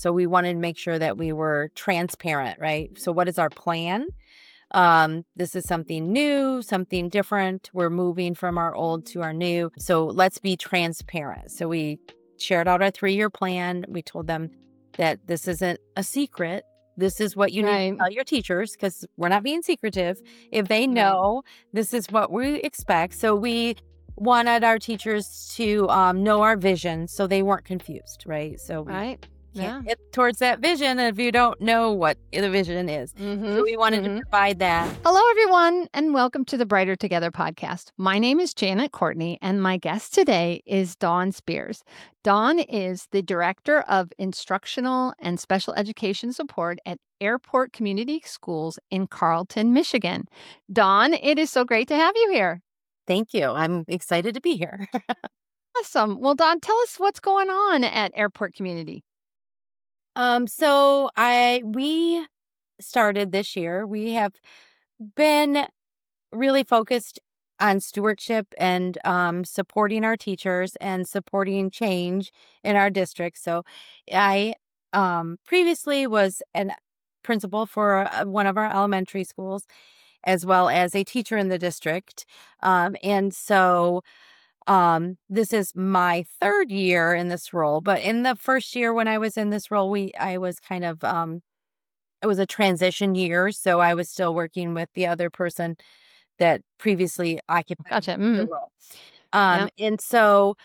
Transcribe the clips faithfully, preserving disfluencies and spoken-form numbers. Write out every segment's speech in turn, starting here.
So we wanted to make sure that we were transparent, right? So what is our plan? Um, this is something new, something different. We're moving from our old to our new. So let's be transparent. So we shared out our three-year plan. We told them that this isn't a secret. This is what you need to Right. tell your teachers because we're not being secretive. If they Right. know, this is what we expect. So we wanted our teachers to um, know our vision so they weren't confused, right? So we Right. can't Yeah. get towards that vision if you don't know what the vision is. So Mhm. we wanted to Mhm. provide that. Hello, everyone, and welcome to the Brighter Together podcast. My name is Janet Courtney, and my guest today is Dawn Spears. Dawn is the Director of Instructional and Special Education Support at Airport Community Schools in Carlton, Michigan. Dawn, it is so great to have you here. Thank you. I'm excited to be here. Awesome. Well, Dawn, tell us what's going on at Airport Community. um, so I we started this year. We have been really focused on stewardship and um, supporting our teachers and supporting change in our district. So I um, previously was an principal for uh, one of our elementary schools, as well as a teacher in the district. Um, and so um, this is my third year in this role. But in the first year when I was in this role, we I was kind of um, it was a transition year, so I was still working with the other person that previously occupied Gotcha. the Mm. role. Um, Yeah. and so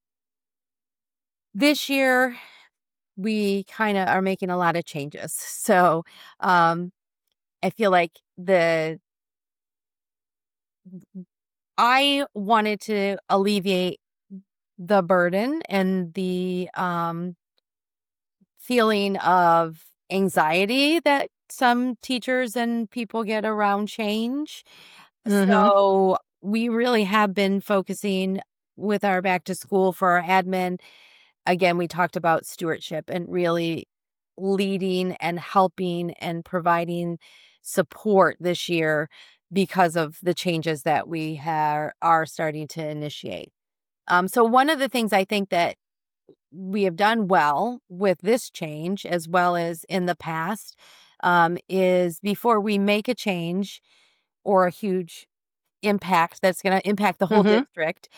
this year we kind of are making a lot of changes. So um, I feel like the I wanted to alleviate the burden and the um, feeling of anxiety that some teachers and people get around change. Mm-hmm. So we really have been focusing with our back to school for our admin. Again, we talked about stewardship and really leading and helping and providing support this year because of the changes that we have are starting to initiate. Um, so one of the things I think that we have done well with this change, as well as in the past, um, is before we make a change or a huge impact that's going to impact the whole Mm-hmm. district,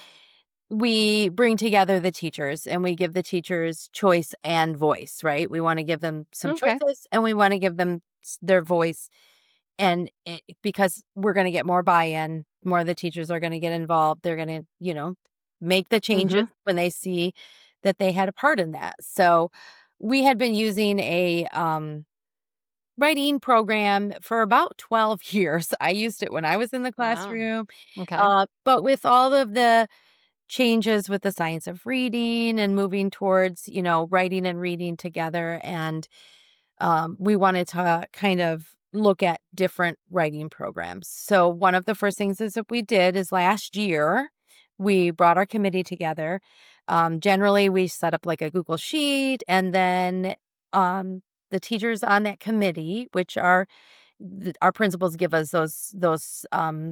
we bring together the teachers and we give the teachers choice and voice, right? We want to give them some Okay. choices and we want to give them s- their voice. And it, because we're going to get more buy in, more of the teachers are going to get involved. They're going to, you know, make the changes Mm-hmm. when they see that they had a part in that. So we had been using a um, writing program for about twelve years. I used it when I was in the Wow. classroom. Okay. Uh, but with all of the changes with the science of reading and moving towards, you know, writing and reading together. And um, we wanted to kind of look at different writing programs. So one of the first things is that we did is last year, we brought our committee together. Um, generally, we set up like a Google Sheet, and then um, the teachers on that committee, which are th- our principals, give us those those um,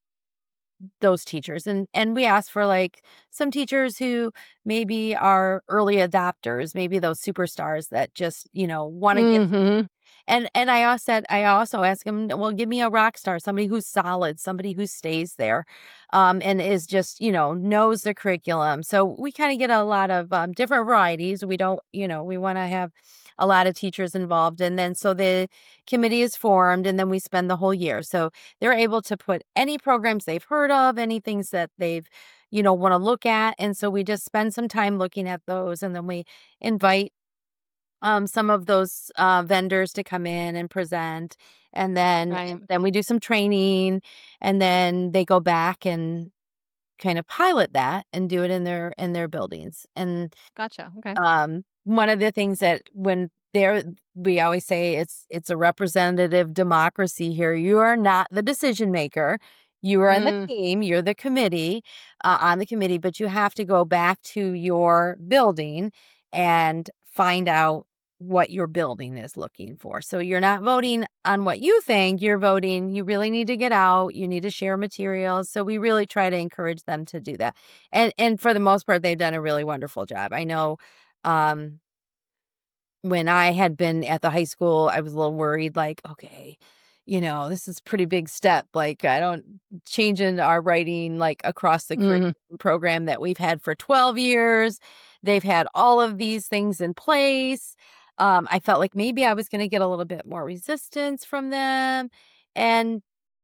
those teachers, and and we asked for like some teachers who maybe are early adopters, maybe those superstars that just, you know, want to get. Mhm. And and I also said I also asked him, well, give me a rock star, somebody who's solid, somebody who stays there, um, and is just, you know, knows the curriculum. So we kind of get a lot of um, different varieties. We don't, you know, we want to have a lot of teachers involved. And then so the committee is formed and then we spend the whole year. So they're able to put any programs they've heard of, any things that they've, you know, want to look at. And so we just spend some time looking at those and then we invite um, some of those uh, vendors to come in and present, and then Right. then we do some training, and then they go back and kind of pilot that and do it in their in their buildings. And Gotcha. Okay. um, one of the things that when there we always say it's it's a representative democracy here. You are not the decision maker. You are in the Mm. team. You're the committee uh, on the committee, but you have to go back to your building and find out what your building is looking for. So you're not voting on what you think. You're voting. You really need to get out. You need to share materials. So we really try to encourage them to do that. And and for the most part, they've done a really wonderful job. I know um, when I had been at the high school, I was a little worried, like, "Okay, you know, this is pretty big step, like, I don't changing our writing, like, across the Mhm. curriculum program that we've had for twelve years. They've had all of these things in place." Um, I felt like maybe I was gonna get a little bit more resistance from them, and,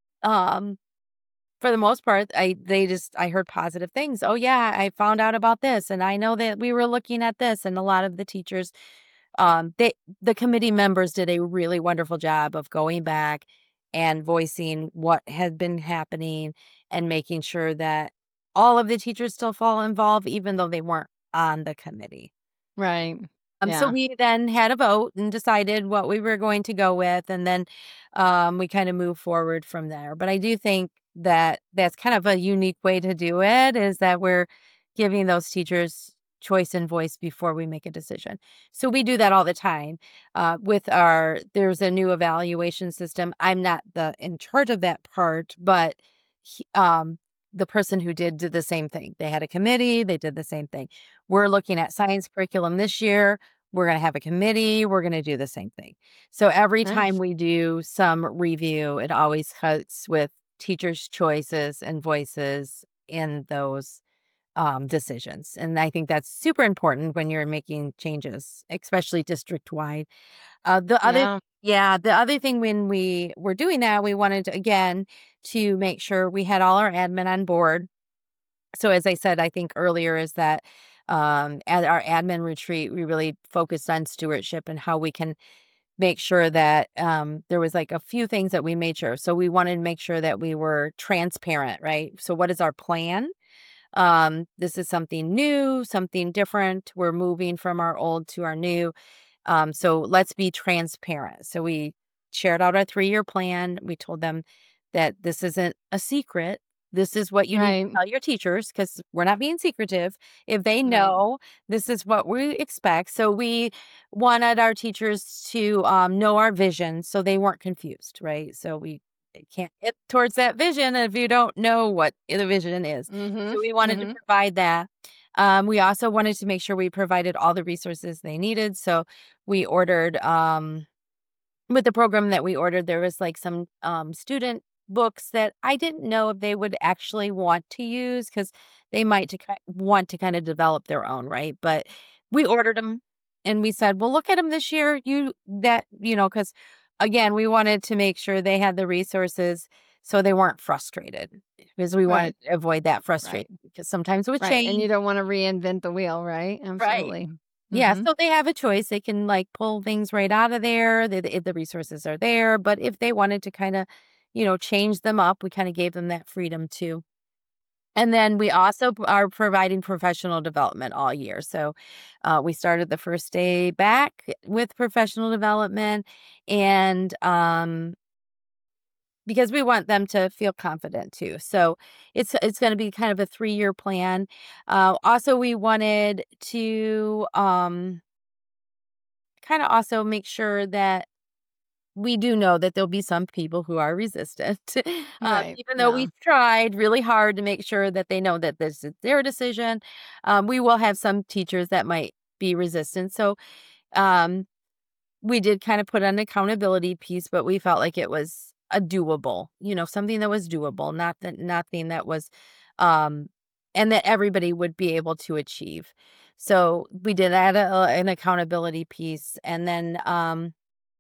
um, for the most part, I they just I heard positive things. "Oh, yeah, I found out about this, and I know that we were looking at this," and a lot of the teachers um, they the committee members did a really wonderful job of going back and voicing what had been happening and making sure that all of the teachers still fall involved even though they weren't on the committee. Right. Um, so Yeah. we then had a vote and decided what we were going to go with, and then um, we kind of moved forward from there. But I do think that that's kind of a unique way to do it is that we're giving those teachers choice and voice before we make a decision. So we do that all the time uh, with our. There's a new evaluation system. I'm not the in charge of that part, but he, um, the person who did did the same thing. They had a committee. They did the same thing. We're looking at science curriculum this year. We're gonna have a committee, we're gonna do the same thing. So every time Nice. we do some review, it always cuts with teachers' choices and voices in those, um, decisions, and I think that's super important when you're making changes, especially district-wide. Uh, the other Yeah. Yeah, the other thing when we were doing that, we wanted to, again, to make sure we had all our admin on board. So as I said, I think earlier is that um, at our admin retreat, we really focused on stewardship and how we can make sure that um, there was like a few things that we made sure. So we wanted to make sure that we were transparent, right? So what is our plan? Um, this is something new, something different. We're moving from our old to our new. Um, so let's be transparent. So we shared out our three year plan. We told them that this isn't a secret. This is what you need to Right. tell your teachers because we're not being secretive. If they Right. know, this is what we expect. So we wanted our teachers to um, know our vision so they weren't confused, right? So we can't get towards that vision if you don't know what the vision is. So Mhm. we wanted to Mhm. provide that. Um, we also wanted to make sure we provided all the resources they needed. So we ordered, um, with the program that we ordered, there was like some um, student books that I didn't know if they would actually want to use because they might to ki- want to kind of develop their own, right? But we ordered them and we said, well, look at them this year. You that, you know, because again, we wanted to make sure they had the resources so they weren't frustrated because we wanted Right. to avoid that Right. frustration because sometimes with Right. And change, you don't wanna reinvent the wheel, right? right? Absolutely. Yeah, Mhm. so they have a choice. They can, like, pull things right out of there. The the the resources are there, but if they wanted to kinda, you know, change them up, we kinda gave them that freedom too. And then we also p are providing professional development all year. So, uh, we started the first day back with professional development and, um because we want them to feel confident too. So it's it's gonna be kind of a three-year plan. Uh, also, we wanted to, um kinda also make sure that we do know that there'll be some people who are resistant, um, Right. even though Yeah. we tried really hard to make sure that they know that this is their decision. Um, we will have some teachers that might be resistant, so, um, we did kinda put an accountability piece, but we felt like it was a doable, you know, something that was doable, not that nothing that was, um and that everybody would be able to achieve. So, we did add a an accountability piece, and then, um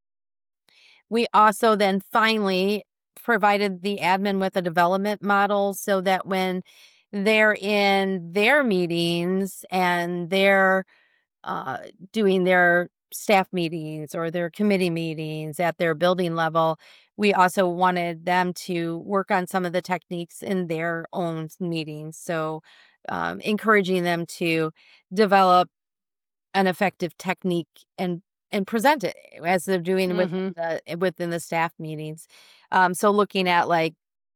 we also then finally provided the admin with a development model so that when they're in their meetings and they're uh, doing their staff meetings or their committee meetings at their building level, we also wanted them to work on some of the techniques in their own meetings. So, um, encouraging them to develop an effective technique and and present it as they're doing within Mhm. the eh, within the staff meetings. Um, so looking at like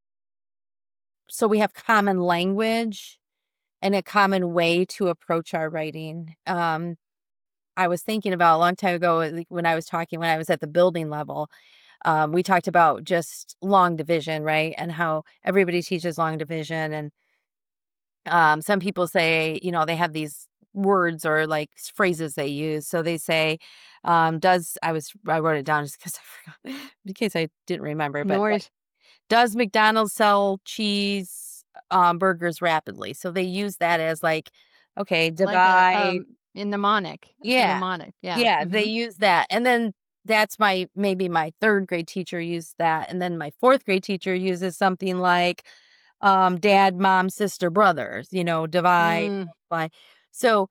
so we have common language and a common way to approach our writing. Um, I was thinking about a long time ago, like, when I was talking when I was at the building level, um, we talked about just long division, right? And how everybody teaches long division and Um, some people say, you know, they have these words or like s- phrases they use. So they say, Um, does I was I wrote it down just because I forgot, in case I didn't remember, No but like, worries. does McDonald's sell cheese um, burgers rapidly? So they use that as like, okay, Like a, divide. um, a mnemonic, a Yeah. mnemonic, yeah, Yeah, they mhm. use that, and then that's my maybe my third grade teacher used that, and then my fourth grade teacher uses something like, um, dad, mom, sister, brothers, you know, divide, Mm, by. So,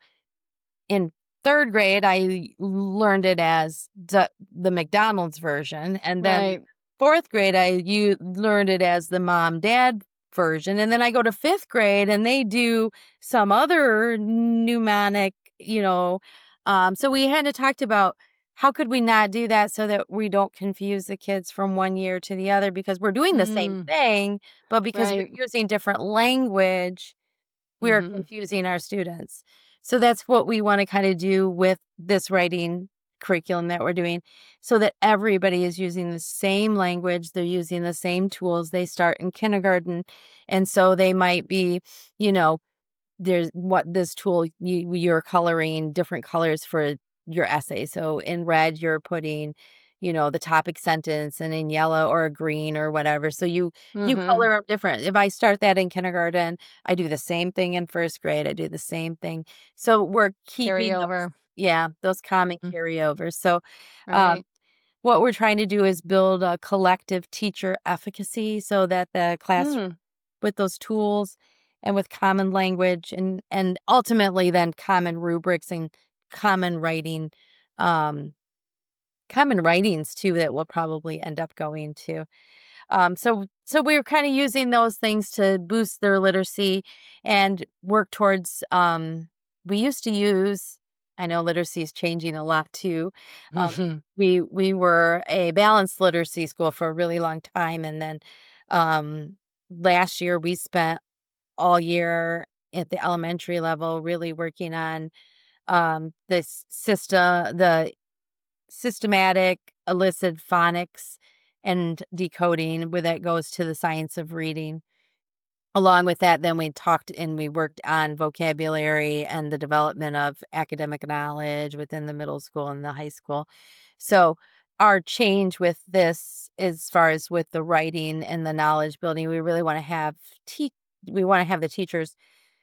in third grade, I learned it as the the McDonald's version, and then right. fourth grade, I you learned it as the mom-dad version, and then I go to fifth grade, and they do some other mnemonic, you know, um, so we had to talked about how could we not do that so that we don't confuse the kids from one year to the other because we're doing the same Mm, thing, but because right. we're using different language, we are Mhm. confusing our students. So that's what we wanna kinda do with this writing curriculum that we're doing, so that everybody is using the same language, they're using the same tools, they start in kindergarten, and so they might be, you know, there's what this tool you you're coloring different colors for your essay. So in red, you're putting, you know, the topic sentence, and in yellow or green or whatever. So you you Mhm. color 'em different. If I start that in kindergarten, I do the same thing in first grade. I do the same thing. So we're Carry keeping those, over. yeah, those common Mm, carryovers. So um, right. what we're trying to do is build a collective teacher efficacy so that the class Mm, with those tools and with common language and and ultimately then common rubrics and common writing, um, common writings too that we'll probably end up going to. Um, so so we were kind of using those things to boost their literacy and work towards. Um, we used to use. I know literacy is changing a lot too. Um, mhm. we we were a balanced literacy school for a really long time, and then um, last year we spent all year at the elementary level really working on um, this system, the systematic illicit phonics and decoding where that goes to the science of reading. Along with that, then we talked and we worked on vocabulary and the development of academic knowledge within the middle school and the high school. So our change with this, as far as with the writing and the knowledge building, we really want to have te- we want to have the teachers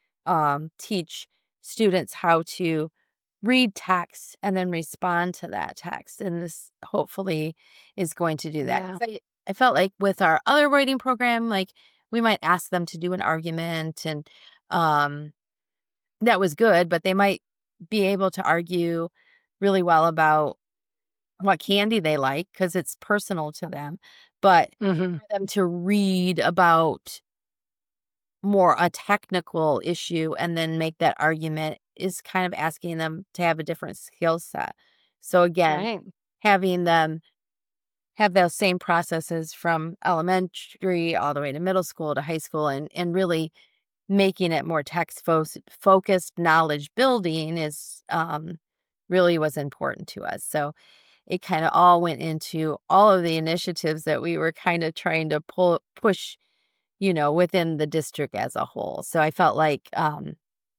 um, teach students how to read text and then respond to that text. And this hopefully is going to do that. Yeah. 'Cause I, I felt like with our other writing program, like we might ask them to do an argument and um, that was good, but they might be able to argue really well about what candy they like because it's personal to them. But Mhm. for them to read about more a technical issue and then make that argument is kind of asking them to have a different skill set. So again, Right. having them have those same processes from elementary all the way to middle school to high school and and really making it more text fo- focused knowledge building is um really was important to us. So it kind of all went into all of the initiatives that we were kind of trying to pull push, you know, within the district as a whole. So I felt like, um,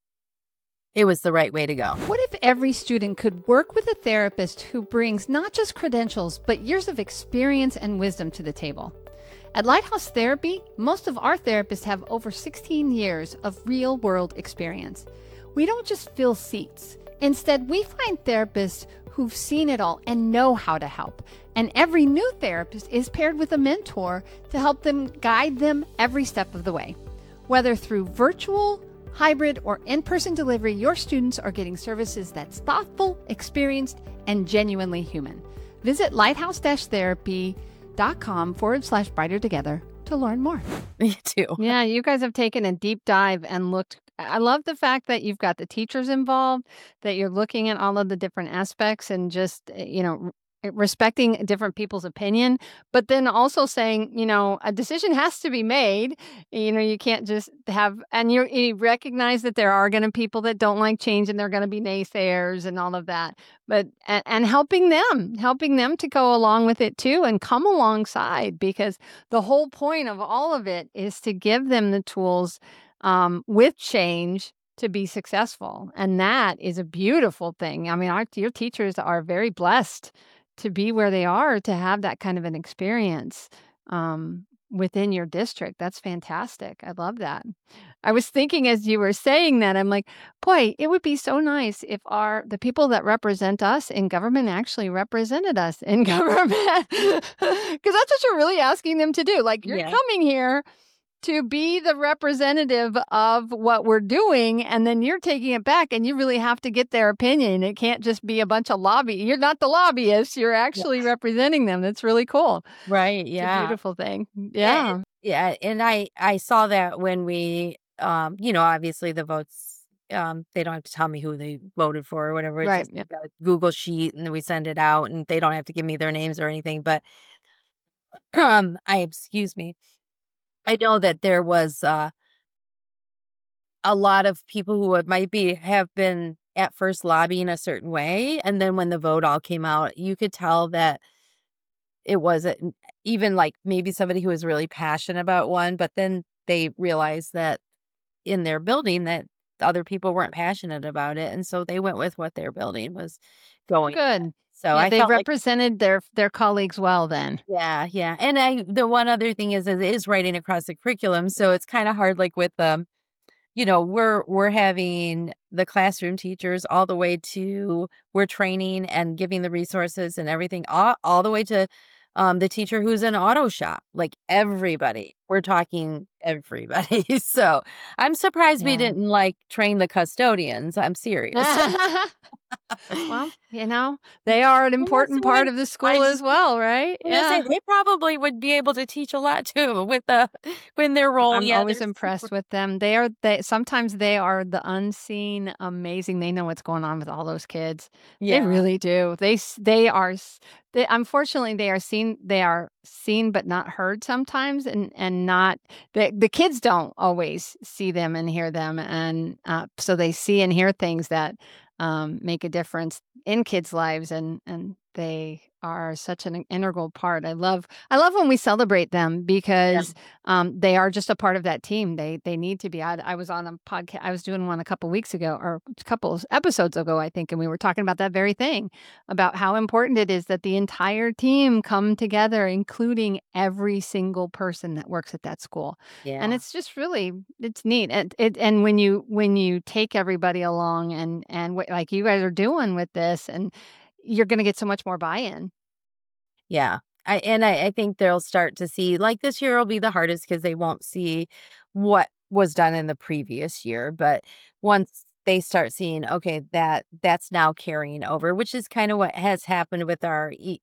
it was the right way to go. What if every student could work with a therapist who brings not just credentials, but years of experience and wisdom to the table? At Lighthouse Therapy, most of our therapists have over sixteen years of real world experience. We don't just fill seats. Instead, we find therapists who've seen it all and know how to help. And every new therapist is paired with a mentor to help them guide them every step of the way. Whether through virtual, hybrid, or in person delivery, your students are getting services that's thoughtful, experienced, and genuinely human. Visit lighthouse therapy.com forward slash brighter together to learn more. Me too. Yeah, you guys have taken a deep dive and looked. I love the fact that you've got the teachers involved, that you're looking at all of the different aspects and just, uh, you know, r- respecting different people's opinion, but then also saying, you know, a decision has to be made. You know, you can't just have, and you you recognize that there are going to people that don't like change and they're going to be naysayers and all of that. But, and, and helping them, helping them to go along with it too and come alongside because the whole point of all of it is to give them the tools um, with change to be successful, and that is a beautiful thing. I mean, our your teachers are very blessed to be where they are, to have that kind of an experience, um, within your district. That's fantastic. I love that. I was thinking as you were saying that, I'm like, "Boy, it would be so nice if our the people that represent us in government actually represented us in government." Because that's what you're really asking them to do. Like, you're Yeah. coming here to be the representative of what we're doing, and then you're taking it back, and you really have to get their opinion. It can't just be a bunch of lobby you're not the lobbyists, you're Yeah. actually representing them. That's really cool. Right, It's a yeah. beautiful thing. Yeah, it Yeah. yeah, and I I saw that when we, um, you know, obviously the votes, um, they don't have to tell me who they voted for or whatever. It's Right, just yeah. like a Google sheet, and then we send it out, and they don't have to give me their names or anything. But um, I excuse me. I know that there was uh, a lot of people who would might be have been at first lobbying a certain way, and then when the vote all came out, you could tell that it wasn't even like maybe somebody who was really passionate about one, but then they realized that in their building that other people weren't passionate about it, and so they went with what their building was going with. Good. So Yeah, I they felt like represented their their colleagues well then. yeah, yeah, and I the one other thing is is it is writing across the curriculum, so it's kinda hard, like, with, um you know, we're we're having the classroom teachers all the way to we're training and giving the resources and everything all, all the way to um, the teacher who's in auto shop, like everybody. We're talking everybody. So I'm surprised we Yeah. didn't like train the custodians. I'm serious. Well, you know, they are an And that's important what part of the I school as just well, right? I'm gonna say Yeah. they probably would be able to teach a lot too with the when their role. I'm Yeah, always they're super. impressed with them. They are they sometimes they are the unseen amazing. They know what's going on with all those kids. They Yeah, really do. They s- they are s- they unfortunately they are seen they are seen but not heard sometimes, and and not the the kids don't always see them and hear them, and uh, so they see and hear things that um, make a difference in kids' lives, and and they are such an integral part. I love I love when we celebrate them yeah, because um, they are just a part of that team. They they need to be. I, I was on a podcast. I was doing one a couple weeks ago, or a couple of episodes ago, I think, and we were talking about that very thing, about how important it is that the entire team come together, including every single person that works at that school. And yeah. it's just really it's neat. And it and when you when you take everybody along, and and what like you guys are doing with this, and you're going to get so much more buy-in. Yeah. I and I I think they'll start to see like, this year will be the hardest because they won't see what was done in the previous year, but once they start seeing, okay, that that's now carrying over, which is kinda what has happened with our E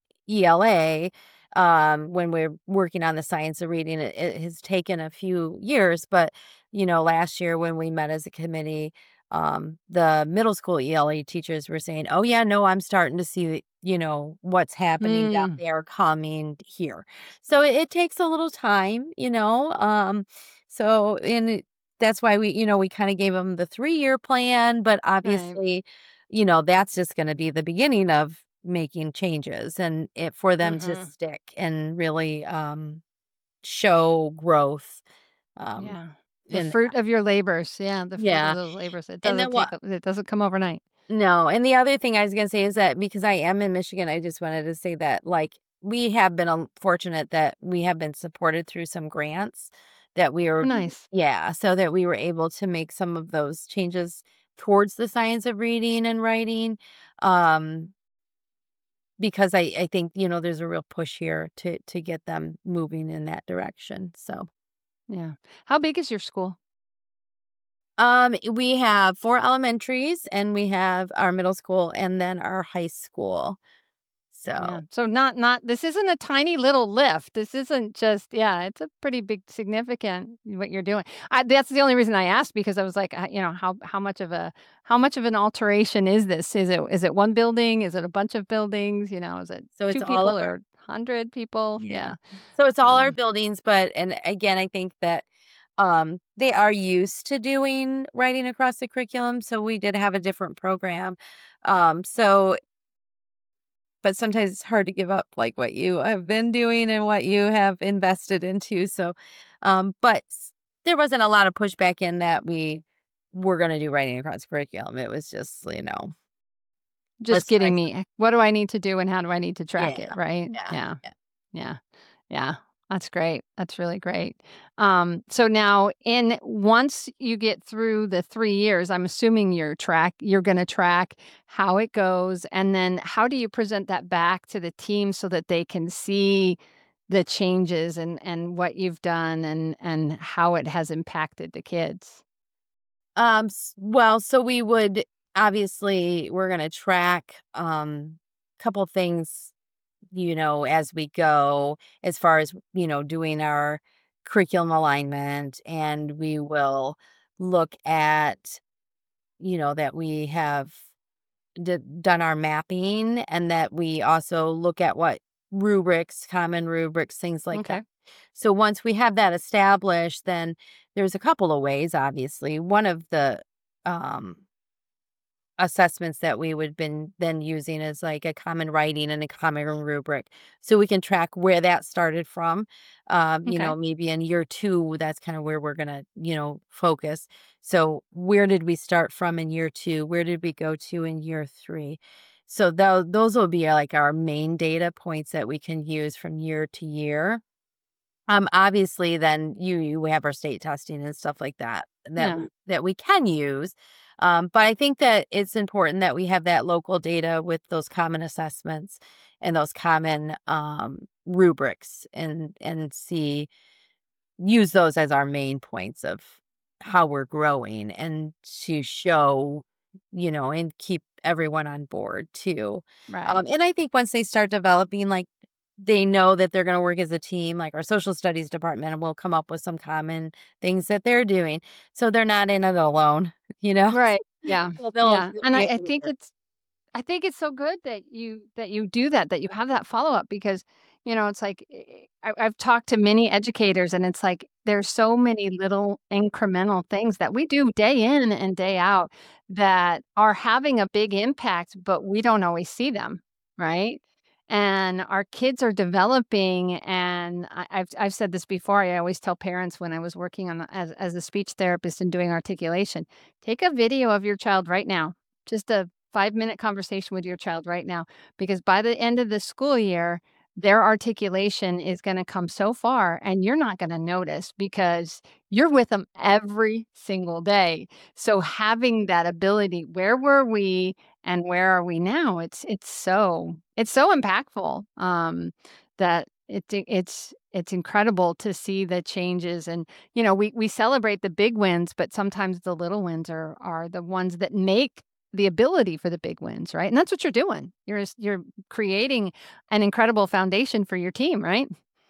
ELA, um, when we're working on the science of reading, it it has taken a few years, but, you know, last year when we met as a committee, um, the middle school E L A teachers were saying, "Oh, yeah, no, I'm starting to see, you know, what's happening down Mm, there coming here." So it, it takes a little time, you know. Um, so and it, that's why we, you know, we kind of gave them the three year plan, but right. obviously, you know, that's just going to be the beginning of making changes and it for them to Mhm. stick and really um show growth um Yeah. The in fruit of your labors. Yeah, the fruit of yeah. those labors. It And doesn't then take what a it doesn't come overnight. no, and the other thing I was gonna say is that because I am in Michigan, I just wanted to say that, like, we have been, um, fortunate that we have been supported through some grants that we Oh, are nice. yeah, so that we were able to make some of those changes towards the science of reading and writing, um, because I I think, you know, there's a real push here to to get them moving in that direction, so, Yeah. How big is your school? um, we have four elementaries, and we have our middle school, and then our high school, Yeah. so So not not this isn't a tiny little lift. This isn't just yeah, it's a pretty big significant what you're doing. I, that's the only reason I asked because I was like, uh, you know, how how much of a how much of an alteration is this? Is it is it one building? Is it a bunch of buildings? You know, is it so it's two all people of our or one hundred people? yeah. Yeah. So it's all our Um, buildings, but and again, I think that um they are used to doing writing across the curriculum, so we did have a different program. Um so but sometimes it's hard to give up like what you have been doing and what you have invested into. So um but s- there wasn't a lot of pushback in that we we're gonna do writing across curriculum. It was just, you know, Just let's try getting some. me, what do I need to do and how do I need to track Yeah, it, right? yeah, Yeah. yeah. Yeah. Yeah. That's great. That's really great. Um, so now in once you get through the three years, I'm assuming you're track you're gonna track how it goes, and then how do you present that back to the team so that they can see the changes and and what you've done and and how it has impacted the kids? Um, s well, so we would obviously, we're gonna track, um, couple things, you know, as we go, as far as, you know, doing our curriculum alignment, and we will look at, you know, that we have d done our mapping, and that we also look at what rubrics, common rubrics, things like that. Okay. So once we have that established, then there's a couple of ways, obviously. One of the, um assessments that we would been then using is like a common writing and a common rubric. So we can track where that started from. Um, you Okay. know, maybe in year two, that's kind of where we're gonna, you know, focus. So where did we start from in year two? Where did we go to in year three? So tho- those will be uh, like our main data points that we can use from year to year. Um, obviously, then you you have our state testing and stuff like that that Yeah. we that we can use. Um, but I think that it's important that we have that local data with those common assessments and those common um, rubrics, and and see use those as our main points of how we're growing, and to show, you know, and keep everyone on board too. Right. Um, and I think once they start developing, like, they know that they're gonna work as a team, like our social studies department will come up with some common things that they're doing, so they're not in it alone, you know? Right. Yeah. So they'll Yeah. they'll And be I, able I to think work. it's I think it's so good that you that you do that, that you have that follow-up because, you know, it's like eh, I, I've talked to many educators and it's like there's so many little incremental things that we do day in and day out that are having a big impact, but we don't always see them, right? And our kids are developing, and I, I've I've said this before. I always tell parents when I was working on as as a speech therapist and doing articulation, take a video of your child right now, just a five-minute conversation with your child right now, because by the end of the school year, their articulation is gonna come so far, and you're not gonna notice because you're with them every single day. So having that ability, where were we and where are we now? It's it's so it's so impactful, um, that it it's it's incredible to see the changes and, you know, we we celebrate the big wins, but sometimes the little wins are are the ones that make the ability for the big wins, right? And that's what you're doing. You're s you're creating an incredible foundation for your team, right?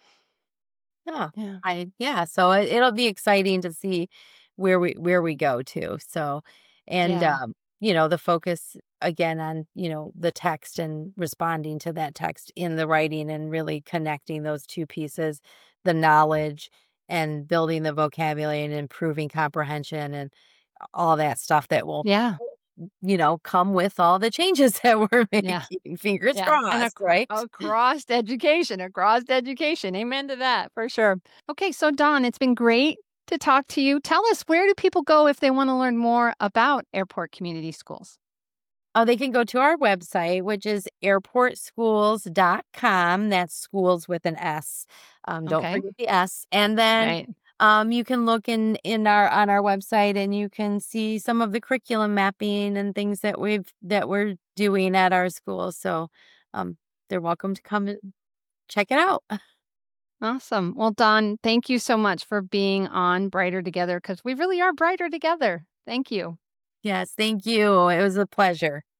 Yeah. Yeah. I yeah, so it, it'll be exciting to see where we where we go to. So, and Yeah. um, you know, the focus again on, you know, the text and responding to that text in the writing, and really connecting those two pieces, the knowledge and building the vocabulary and improving comprehension, and all that stuff that will, Yeah. you know, come with all the changes that we're Yeah. making. Fingers Yeah, and crossed, acro right? across education, across education, amen to that, for sure. Okay, so Dawn, it's been great to talk to you. Tell us, where do people go if they wanna learn more about Airport Community Schools? Oh, they can go to our website, which is airport schools dot com. That's schools with an S. Um, don't Okay, forget the S. And then right. um, you can look in in our on our website, and you can see some of the curriculum mapping and things that we've that we're doing at our school. So um, they're welcome to come and check it out. Awesome. Well, Dawn, thank you so much for being on Brighter Together because we really are brighter together. Thank you. Yes, thank you. It was a pleasure.